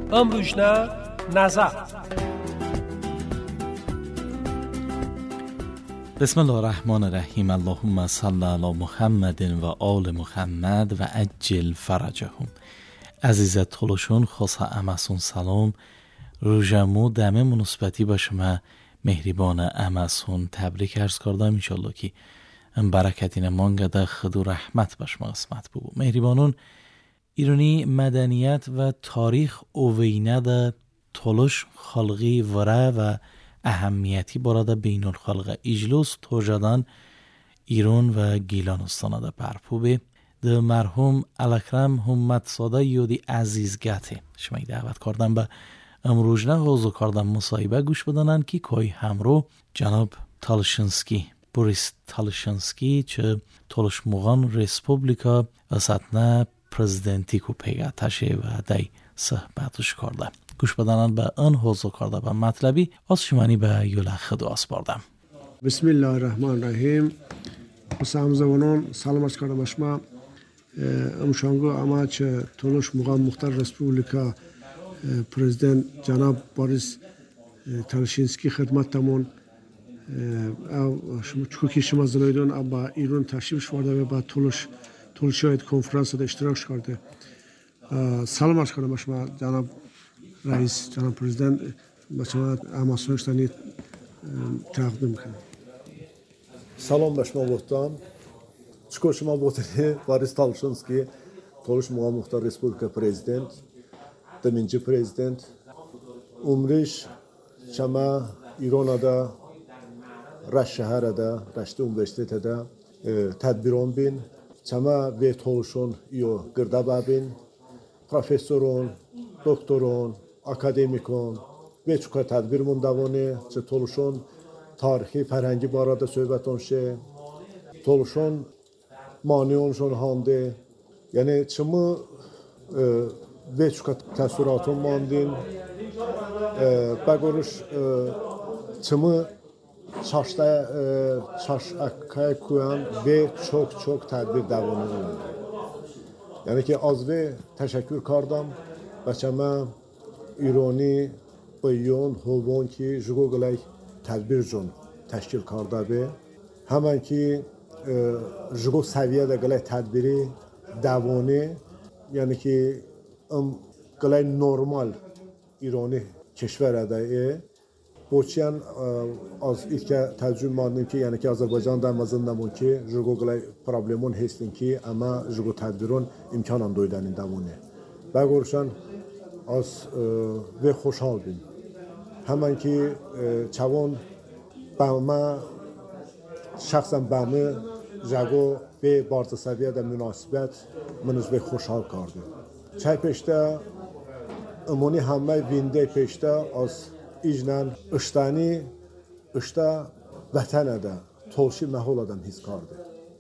امروجنا نظر. بسم الله الرحمن الرحیم. اللهم صل علی محمد و آل محمد و عجل فرجهم. عزیز طولشون خاصا امسون سلام روژمو دمه مناسبتی با شما مهربان امسون تبریک عرض کردم. انشالله که برکتین مانگده خدو رحمت با شما قسمت بو. مهربانون ایرانی مدنیت و تاریخ اوینه ده طولش خلقی وره و اهمیتی براده بین الخلق اجلوس توجدان ایران و گیلانستان ده پرپوبه ده مرحوم الاکرم همت ساده یودی عزیزگته شما دعوت کردم به امروجنه حوضو کردم مصاحبه گوش بدانن که کوی همرو جناب تالشنسکی بوریس تالشنسکی چه تولش موغان ریسپوبلیکا اساتنه پرزیدنتی کو پیگه تشه و دی صحبتش کرده. گوش بدانن به آن حوضو کرده به مطلبی از شمانی به یوله خدو اسپاردم. بسم الله الرحمن الرحیم. حسام زوانان سلام از کردم اشما امشانگو اما چه تولش موغان مختار ریسپوبلیکا پرزیدنت جناب بوریس تالشنسکی خدمت تمون شما چوکی شما زنایدون ابا ایران تشریف شورده و با تولشاید کنفرانس ده اشتراک کرده. سلام عرض کنم شما جناب رئیس جناب پرزیدنت با شما اماسونشتانی تقدیم کنم. سلام به شما بودم. چکو شما بودید بوریس تالشنسکی تولش موغان مختار ریسپوبلیکا پرزیدنت دمینجی پرزیدنت عمرش شما ایران دا رشت شهر دا رشت اونیورسیته دا تدبیران بین شما به تولشون ایو گرده بابین پروفسورون دکترون اکادمیکون به چکا تدبیر مندوانه چه تولشون تاریخی فرهنگی باراده صحبتون شه تولشون مانیونشون هانده یعنی چما به چکا تصوراتون ماندین بگرش چما çarşakaya koyan ve çok tedbir devam ediyor. Yani ki az ve teşekkür kardam başama İrani bayon hovon ki jugolay tedbir jon teşkil karda be hemen ki jugo seviyede galay tedbiri devoni yani ki galay normal İrani keşver adayı بوچیان از ilk tecrübe mandım ki yani ki Azerbaycan damazından ki jugolay problemon hestin ki ama jugo tedbirun imkanan doydanin damone. Ve görüşen az ve خوشحال bim. Hemen ki çavon bama şahsen bamı jago ve barza seviyede münasebet منش ve خوشحال kardı. Çay peşte امونی همه وینده peşte az İcnan ıştani ışta vatanada tolşi mahol adam his kardı.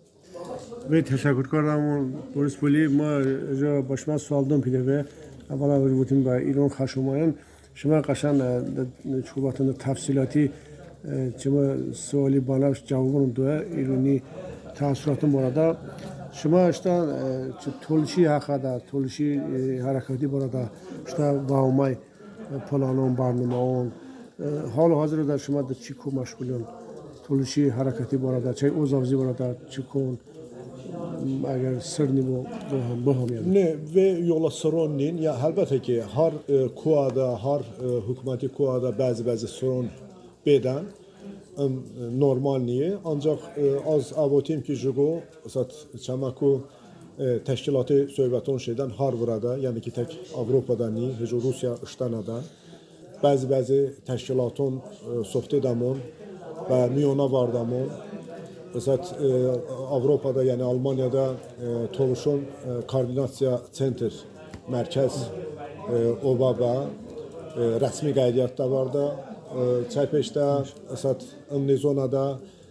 Ve teşekkür ederim Boris Poli ma ja başma sualdan pide ve evvela vurgutum ba İran xaşumayan şuma qaşan çubatında tafsilati çuma suali bana cevabını da İrani taassuratım burada şuma işte tolşi hakkında tolşi hareketi burada işte vaumay پلانون برنامه‌ون حال حاضر در شما در چی کو مشغولین تولشی حرکتی بارادا چه اوزاوزی بارادا چی کن اگر سرنی bu هم yani. Ne ve yola sorunun ya elbette ki her kuada her hükümeti kuada bazı sorun beden normal niye ancak az avotim ki jugo sat çamaku teşkilatı söhbəton şeydən har burada, yəni ki tək Avropada ni, heç Rusiya iştanada bəzi təşkilatın softedamon və miyona vardamon məsələn Avropada, yəni Almaniyada Toluşun koordinasiya sentr mərkəz obaba rəsmi qeydiyyatda var da çaypeşdə məsələn Amnezonada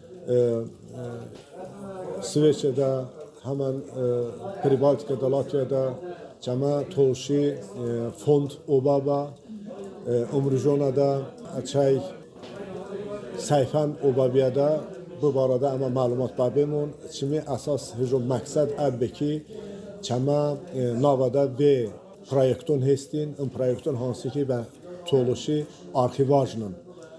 Sveçyada hemen Pribaltika'da, Latviya'da cama tolşi fond obaba umrujonada açay sayfan obabiyada bu barada ama malumat babemon çimi asas hücum maksad abbeki cama navada ve proyektun hestin, proyektun hansı ki ve toluşi arxivajnın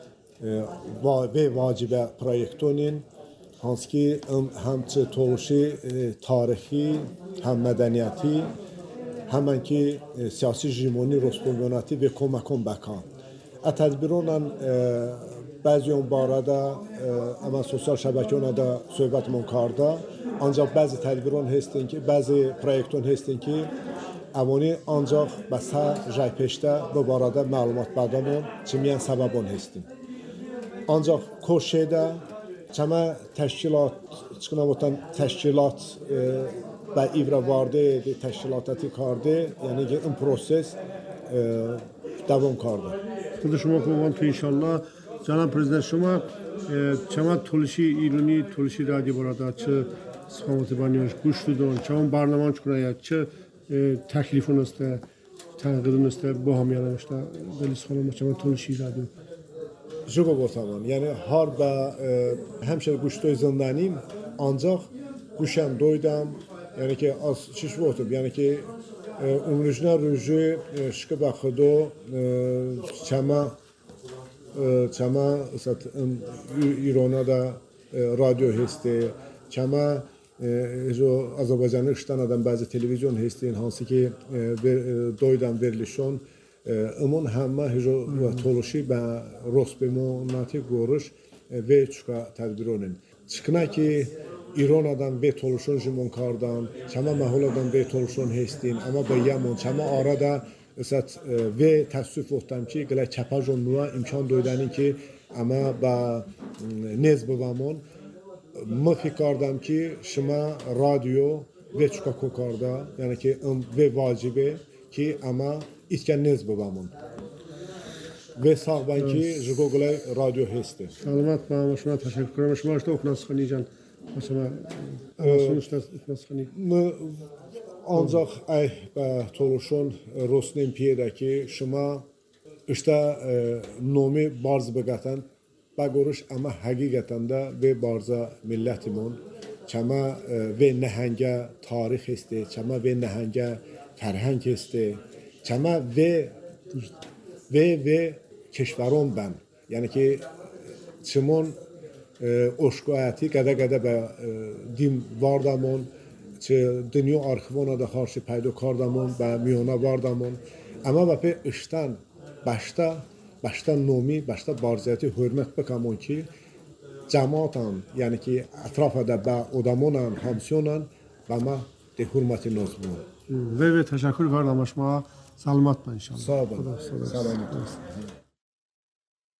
ve vacibe proyektonin hansı ki hem toluşi tarihi hem medeniyeti hemen ki siyasi jimoni Rostomyonati ve komakon bakan. Tedbironan bazı barada ama sosyal şebekeonada söhbətmon karda ancak bazı tedbiron hestin ki bazı proyekton hestin ki avoni ancak basa jaypeşte bu barada malumat badamon çimiyen sebebon hestin. Ancak koşeda çama teşkilat çıkınavotan teşkilat ve ivra vardı teşkilatati kardı yani ki in proses devam kardı. خود شما خوبان تو انشالله جناب پرزیدنت شما چما تولشی ایرانی تولشی رادیو برادا چه سخامت بانیش گوش دادن چما برنامه چکنه چه تکلیفون است تنقیدون است با هم یعنی است دلی سخانم چما تولشی رادیو Jügo botaman yani har da hemşer guştoy zindaniyim ancak guşan doydam yani ki az şiş botum yani ki umrujna ruju şıkı bakıdo çama sat İran'a da radyo heste çama jo Azerbaycan'dan bazı televizyon hesteyin hansı ki doydam verilişon امون همه هجو تولوشی با روسپیموناتی گورش و چکا تدبیرونن چکنا که ایران آدم به تولوشون جمون کردن چما محول آدم به تولوشون هستین اما با یمون چما آرادا است و تصویف وقتم که گله چپاجون نوا امکان دویدنی که اما با نزد بامون ما فکر کردم که شما رادیو و چکا کوکاردا یعنی که و واجبه که اما İtken nez babamın. Ve sağban ki Jigogolay radyo heste. Selamat bana şuna teşekkür ederim. Şuna işte oknaskanican. Mesela sonuçta oknaskani. Ancak ay toluşun Rosnem piyedeki şuma işte nomi barz begatan bagorish ama hakikaten de ve barza milletimun çama ve nehenge tarih heste, çama ve nehenge فرهنگ هسته چما و کشوران بن یعنی که چمون اشکایتی گده به دیم واردمون چه دنیا آرخیوان دا خارشی پیدا کردمون به میانه واردمون اما به پی اشتن بشتا نومی بشتا بارزیتی حرمت بکمون که جماعتان یعنی که اطراف دا به ادمونان همسیونان و ما ده حرمتی نزمون و تشکر کردم شما سلامت با انشاءالله سلامت